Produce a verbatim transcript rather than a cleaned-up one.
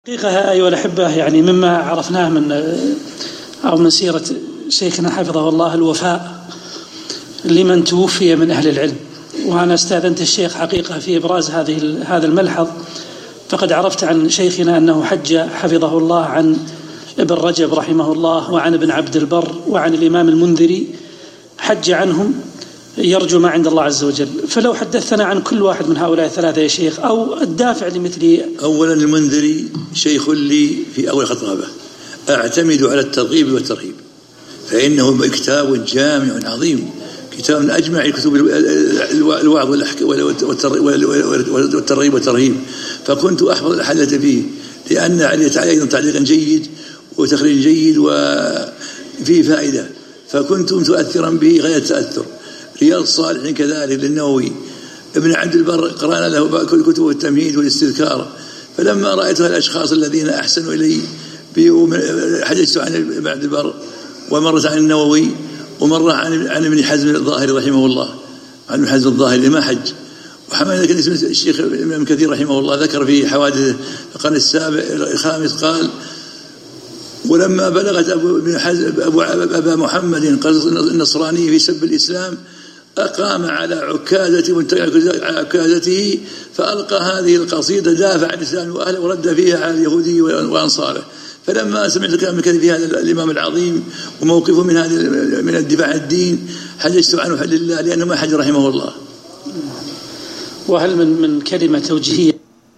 حقيقة أيها الأحبة، يعني مما عرفناه من أو من سيرة شيخنا حفظه الله الوفاء لمن توفي من أهل العلم. وأنا استأذنت الشيخ حقيقة في إبراز هذه هذا الملحظ، فقد عرفت عن شيخنا أنه حج حفظه الله عن ابن رجب رحمه الله وعن ابن عبد البر وعن الإمام المنذري، حج عنهم يرجو ما عند الله عز وجل. فلو حدثنا عن كل واحد من هؤلاء الثلاثة يا شيخ، أو الدافع لمثل. أولا المنذري شيخ لي في أول خطابة، أعتمد على الترغيب والترهيب، فإنه كتاب جامع عظيم، كتاب من أجمع كتب الوعظ والترغيب والترهيب، فكنت أحفظ الأحاديث فيه لأن عليه تعليق تعليقا جيد وتخريج جيد وفيه فائدة، فكنت متأثرا به غاية التأثر. رياض الصالحين كذلك للنووي. ابن عبد البر قرأنا له كتب التمهيد والاستذكار، فلما رأيت الأشخاص الذين أحسنوا إلي حدثت عن ابن عبد البر، ومرت عن النووي، ومر عن عن ابن حزم الظاهري رحمه الله، عن ابن حزم الظاهري ما حج. وحمد كان اسم الشيخ الإمام كثير رحمه الله ذكر في حوادث القرن السابع الخامس قال: ولما بلغت أبو ابن حزم أبو أبا محمد النصراني في سب الإسلام، أقام على عكازة عكازته فألقى هذه القصيدة دافع عن الإسلام وأهله ورد فيها على اليهودي وأنصاره. فلما سمعت كلام في هذا الإمام العظيم وموقفه من هذا من الدفاع عن الدين، حدثت عنه حل الله، لأنه ما حج رحمه الله. وهل من من كلمة توجيهية